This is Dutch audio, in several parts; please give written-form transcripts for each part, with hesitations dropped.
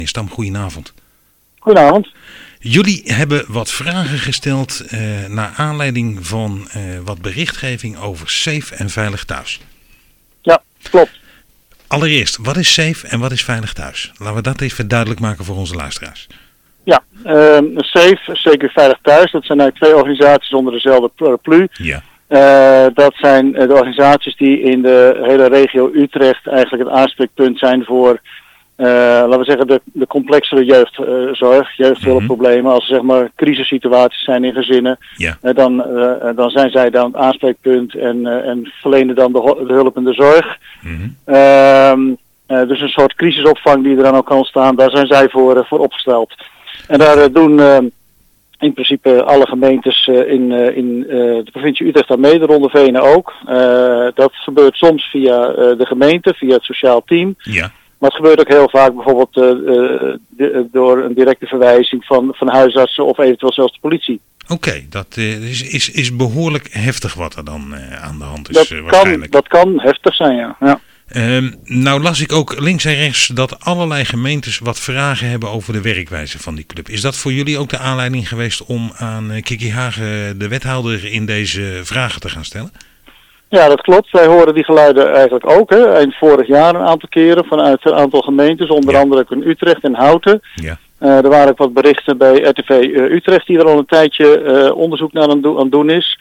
Stam, goedenavond. Goedenavond. Jullie hebben wat vragen gesteld naar aanleiding van wat berichtgeving over Safe en Veilig Thuis. Ja, klopt. Allereerst, wat is Safe en wat is Veilig Thuis? Laten we dat even duidelijk maken voor onze luisteraars. Ja, Safe, zeker Veilig Thuis, dat zijn eigenlijk twee organisaties onder dezelfde paraplu. Ja. Dat zijn de organisaties die in de hele regio Utrecht eigenlijk het aanspreekpunt zijn voor, laten we zeggen, de complexere jeugdzorg, jeugdhulpproblemen. Als er zeg maar crisissituaties zijn in gezinnen, Ja. Dan zijn zij dan het aanspreekpunt en verlenen dan de hulp en de zorg. Dus een soort crisisopvang die er dan ook kan ontstaan, daar zijn zij voor opgesteld. En daar doen in principe alle gemeentes in de provincie Utrecht aan mee, de Ronde Venen ook. Dat gebeurt soms via de gemeente, via het sociaal team. Ja. Maar het gebeurt ook heel vaak bijvoorbeeld door een directe verwijzing van huisartsen of eventueel zelfs de politie. Oké, dat is behoorlijk heftig wat er dan aan de hand is waarschijnlijk. Dat kan heftig zijn, ja. Nou las ik ook links en rechts dat allerlei gemeentes wat vragen hebben over de werkwijze van die club. Is dat voor jullie ook de aanleiding geweest om aan Kiki Hagen, de wethouder, in deze vragen te gaan stellen? Ja, dat klopt. Wij horen die geluiden eigenlijk ook. Hè. Eind vorig jaar een aantal keren vanuit een aantal gemeentes, onder andere ook in Utrecht en Houten. Ja. Er waren ook wat berichten bij RTV Utrecht die er al een tijdje onderzoek naar aan het doen is.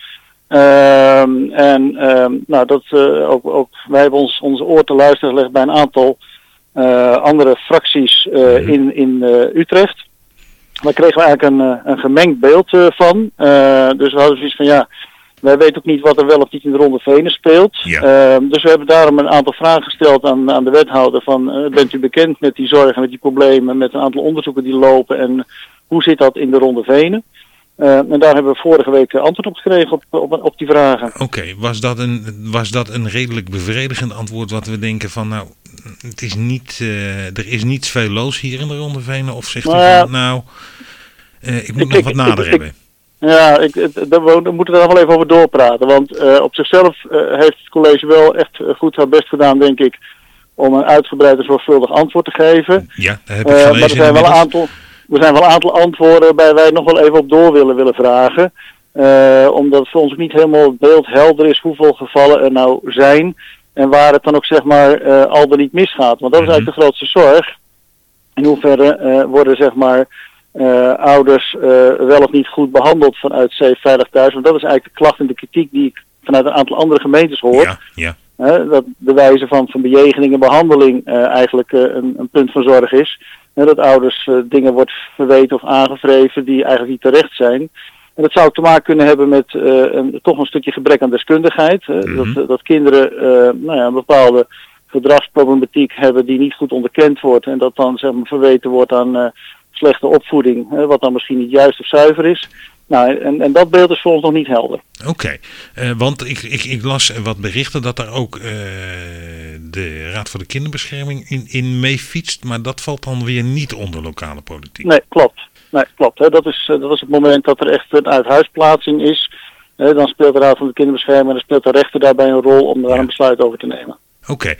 Ook wij hebben onze oor te luisteren gelegd bij een aantal andere fracties in Utrecht. Daar kregen we eigenlijk een gemengd beeld van. Dus we hadden zoiets van ja, wij weten ook niet wat er wel of niet in de Ronde Venen speelt. Ja. Dus we hebben daarom een aantal vragen gesteld aan de wethouder van bent u bekend met die zorgen, met die problemen, met een aantal onderzoeken die lopen en hoe zit dat in de Ronde Venen? En daar hebben we vorige week antwoord op gekregen op die vragen. Oké, was dat een redelijk bevredigend antwoord wat we denken van nou, het is niet, er is niets veelloos hier in de Ronde Venen? Of zegt u van ik moet nog wat nader hebben? We moeten daar nog wel even over doorpraten. Want op zichzelf heeft het college wel echt goed haar best gedaan, denk ik, om een uitgebreid en zorgvuldig antwoord te geven. Ja, dat heb ik gelezen. Maar er zijn wel een aantal antwoorden waarbij wij nog wel even op door willen vragen. Omdat voor ons ook niet helemaal het beeld helder is hoeveel gevallen er nou zijn. En waar het dan ook zeg maar al dan niet misgaat. Want dat is eigenlijk de grootste zorg. In hoeverre worden zeg maar ouders wel of niet goed behandeld vanuit Safe Veilig Thuis. Want dat is eigenlijk de klacht en de kritiek die ik vanuit een aantal andere gemeentes hoor. Ja. Dat de wijze van bejegening en behandeling eigenlijk een punt van zorg is. Dat ouders dingen wordt verweten of aangevreven die eigenlijk niet terecht zijn. En dat zou te maken kunnen hebben met toch een stukje gebrek aan deskundigheid. Dat kinderen een bepaalde gedragsproblematiek hebben die niet goed onderkend wordt. En dat dan zeg maar verweten wordt aan slechte opvoeding. Wat dan misschien niet juist of zuiver is. Nou, en dat beeld is voor ons nog niet helder. Oké, want ik las wat berichten dat daar ook de Raad voor de Kinderbescherming in mee fietst. Maar dat valt dan weer niet onder lokale politiek. Nee, klopt. Dat is het moment dat er echt een uithuisplaatsing is. Dan speelt de Raad van de Kinderbescherming en dan speelt de rechter daarbij een rol om daar een besluit over te nemen. Oké.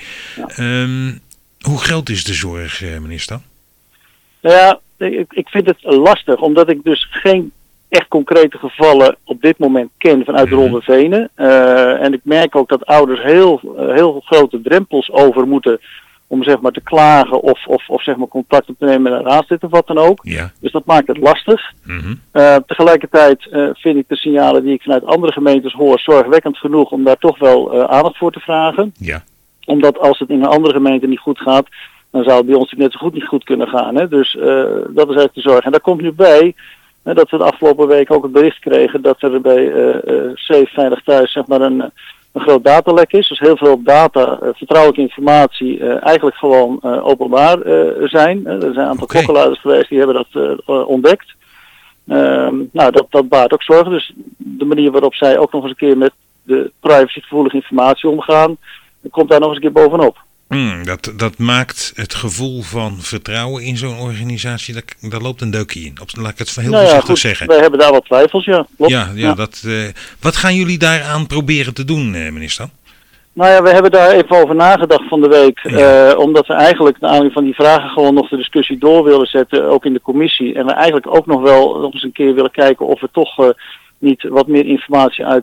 Hoe groot is de zorg, meneer Stam? Nou ja, ik vind het lastig, omdat ik dus geen echt concrete gevallen op dit moment ken vanuit de Ronde Venen. En ik merk ook dat ouders heel grote drempels over moeten om zeg maar te klagen of zeg maar contact op te nemen met een raadslid of wat dan ook. Ja. Dus dat maakt het lastig. Tegelijkertijd vind ik de signalen die ik vanuit andere gemeentes hoor zorgwekkend genoeg om daar toch wel aandacht voor te vragen. Ja. Omdat als het in een andere gemeente niet goed gaat, dan zou het bij ons net zo goed niet goed kunnen gaan. Hè? Dus dat is eigenlijk de zorg. En daar komt nu bij dat we de afgelopen week ook het bericht kregen dat er bij Safe Veilig Thuis zeg maar een groot datalek is. Dus heel veel data, vertrouwelijke informatie eigenlijk gewoon openbaar zijn. Er zijn een aantal klokkenluiders geweest die hebben dat ontdekt. Dat baart ook zorgen. Dus de manier waarop zij ook nog eens een keer met de privacygevoelige informatie omgaan, komt daar nog eens een keer bovenop. Dat maakt het gevoel van vertrouwen in zo'n organisatie, daar loopt een deukje in. Laat ik het heel voorzichtig zeggen. Wij hebben daar wat twijfels, ja. Klopt. Wat gaan jullie daaraan proberen te doen, meneer Stam? Nou ja, we hebben daar even over nagedacht van de week. Omdat we eigenlijk naar aanleiding van die vragen gewoon nog de discussie door willen zetten, ook in de commissie. En we eigenlijk ook nog eens een keer willen kijken of we toch niet wat meer informatie uit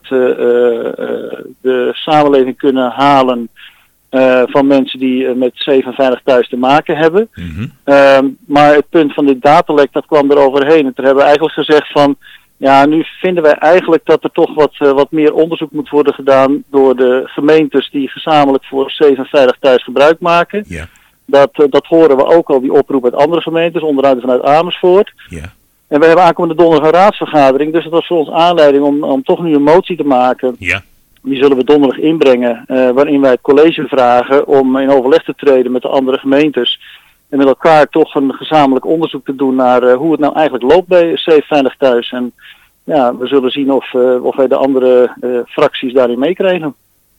de samenleving kunnen halen van mensen die met safe en veilig thuis te maken hebben. Maar het punt van dit datalek, dat kwam er overheen. En toen hebben we eigenlijk gezegd van, ja, nu vinden wij eigenlijk dat er toch wat meer onderzoek moet worden gedaan door de gemeentes die gezamenlijk voor safe en veilig thuis gebruik maken. Ja. Dat horen we ook al, die oproep uit andere gemeentes, onderuit vanuit Amersfoort. Ja. En we hebben aankomende donderdag een raadsvergadering, dus het was voor ons aanleiding om toch nu een motie te maken. Ja. Die zullen we donderdag inbrengen, waarin wij het college vragen om in overleg te treden met de andere gemeentes. En met elkaar toch een gezamenlijk onderzoek te doen naar hoe het nou eigenlijk loopt bij Safe Veilig Thuis. En ja, we zullen zien of wij de andere fracties daarin meekrijgen.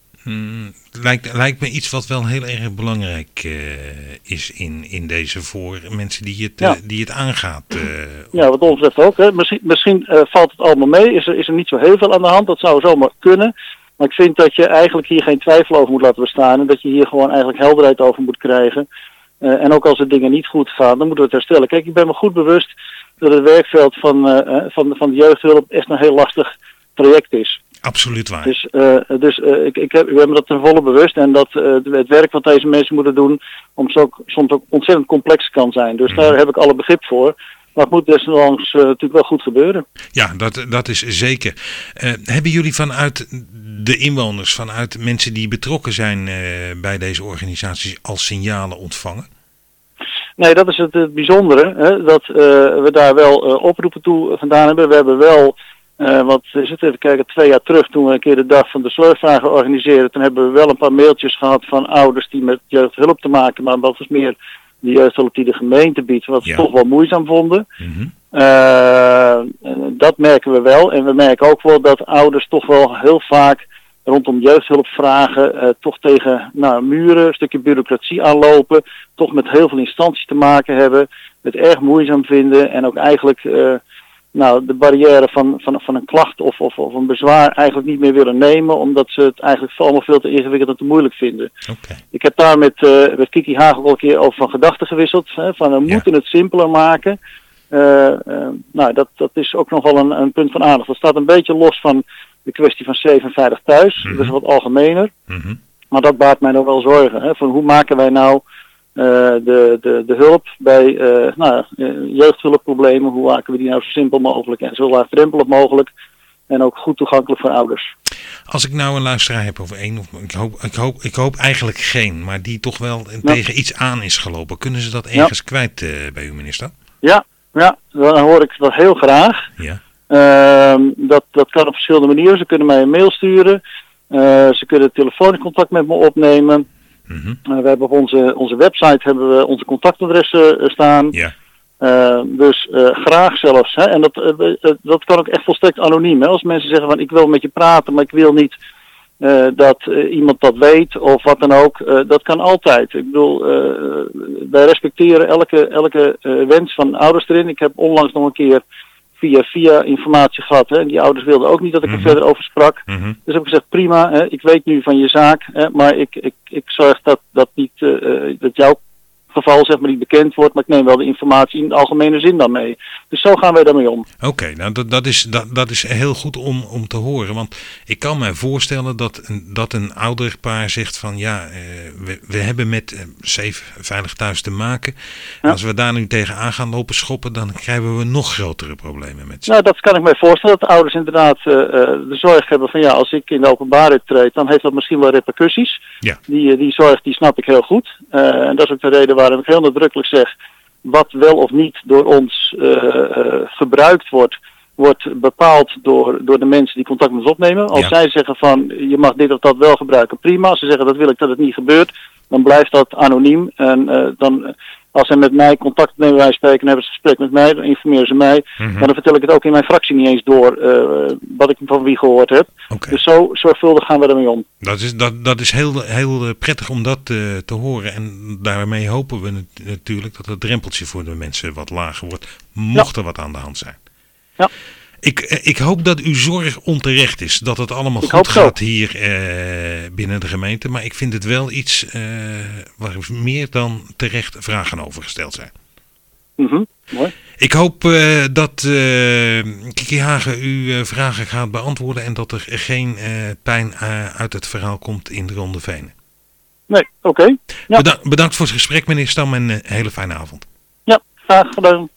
Lijkt me iets wat wel heel erg belangrijk is in deze voor mensen die het aangaat. Ja, wat ons betreft ook. Hè. Misschien valt het allemaal mee. Is er niet zo heel veel aan de hand. Dat zou zomaar kunnen. Maar ik vind dat je eigenlijk hier geen twijfel over moet laten bestaan. En dat je hier gewoon eigenlijk helderheid over moet krijgen. En ook als er dingen niet goed gaan, dan moeten we het herstellen. Kijk, ik ben me goed bewust dat het werkveld van de jeugdhulp echt een heel lastig traject is. Absoluut waar. Dus ik ben me dat ten volle bewust. En dat het werk wat deze mensen moeten doen soms ook ontzettend complex kan zijn. Dus daar heb ik alle begrip voor. Maar het moet desondanks natuurlijk wel goed gebeuren. Ja, dat is zeker. Hebben jullie vanuit de inwoners, vanuit mensen die betrokken zijn bij deze organisaties al signalen ontvangen? Nee, dat is het bijzondere. Hè, dat we daar wel oproepen toe gedaan hebben. We hebben wel, wat is het, even kijken, 2 jaar terug toen we een keer de dag van de sleutelvragen organiseerden. Toen hebben we wel een paar mailtjes gehad van ouders die met jeugdhulp te maken, maar dat was meer de jeugdhulp die de gemeente biedt, wat ze toch wel moeizaam vonden. Dat merken we wel. En we merken ook wel dat ouders toch wel heel vaak rondom jeugdhulpvragen toch tegen muren, een stukje bureaucratie aanlopen, toch met heel veel instanties te maken hebben, het erg moeizaam vinden en ook eigenlijk de barrière van een klacht of een bezwaar eigenlijk niet meer willen nemen, omdat ze het eigenlijk allemaal veel te ingewikkeld en te moeilijk vinden. Okay. Ik heb daar met Kiki Haag ook al een keer over van gedachten gewisseld, van we moeten het simpeler maken. Dat is ook nog wel een punt van aandacht. Dat staat een beetje los van de kwestie van safe en veilig thuis. Dat is wat algemener. Maar dat baart mij nog wel zorgen. Hè, van hoe maken wij nou de hulp bij jeugdhulpproblemen, hoe maken we die nou zo simpel mogelijk en zo laagdrempelig mogelijk en ook goed toegankelijk voor ouders. Als ik nou een luisteraar heb over ik hoop eigenlijk geen, maar die toch wel tegen iets aan is gelopen, kunnen ze dat ergens kwijt bij u, minister? Ja, dan hoor ik dat heel graag. Ja. Dat kan op verschillende manieren. Ze kunnen mij een mail sturen. Ze kunnen telefonisch contact met me opnemen. We hebben op onze website hebben we onze contactadressen staan. Ja. Dus graag zelfs. Hè? En dat kan ook echt volstrekt anoniem. Hè? Als mensen zeggen van ik wil met je praten, maar ik wil niet dat iemand dat weet of wat dan ook. Dat kan altijd. Ik bedoel, wij respecteren elke wens van ouders erin. Ik heb onlangs nog een keer via informatie gehad. Hè? En die ouders wilden ook niet dat ik er verder over sprak. Dus heb ik gezegd, prima, hè? Ik weet nu van je zaak, hè? Maar ik zorg dat niet dat jouw geval zeg maar niet bekend wordt, maar ik neem wel de informatie in de algemene zin dan mee. Dus zo gaan wij daarmee om. Oké, nou dat is heel goed om te horen, want ik kan me voorstellen dat een ouderpaar zegt van we hebben met safe veilig thuis te maken. Ja. Als we daar nu tegenaan gaan lopen schoppen, dan krijgen we nog grotere problemen met ze. Nou, dat kan ik mij voorstellen, dat de ouders inderdaad de zorg hebben van als ik in de openbaarheid treed, dan heeft dat misschien wel repercussies. Ja. Die zorg die snap ik heel goed. En dat is ook de reden waarom ik heel nadrukkelijk zeg, wat wel of niet door ons gebruikt wordt bepaald door de mensen die contact met ons opnemen. Als zij zeggen van, je mag dit of dat wel gebruiken, prima. Als ze zeggen, dat wil ik dat het niet gebeurt, dan blijft dat anoniem. En dan, als ze met mij contact nemen, wij spreken, dan hebben ze een gesprek met mij, dan informeren ze mij. Maar dan vertel ik het ook in mijn fractie niet eens door, wat ik van wie gehoord heb. Okay. Dus zo zorgvuldig gaan we ermee om. Dat is heel prettig om dat te horen. En daarmee hopen we natuurlijk dat het drempeltje voor de mensen wat lager wordt, mocht er wat aan de hand zijn. Ja. Ik hoop dat uw zorg onterecht is. Dat het allemaal Ik hoop goed zo. gaat hier binnen de gemeente. Maar ik vind het wel iets waar meer dan terecht vragen over gesteld zijn. Mooi. Ik hoop dat Kiki Hagen uw vragen gaat beantwoorden. En dat er geen pijn uit het verhaal komt in de Ronde Venen. Nee, oké. Ja. Bedankt voor het gesprek, meneer Stam. En een hele fijne avond. Ja, graag gedaan.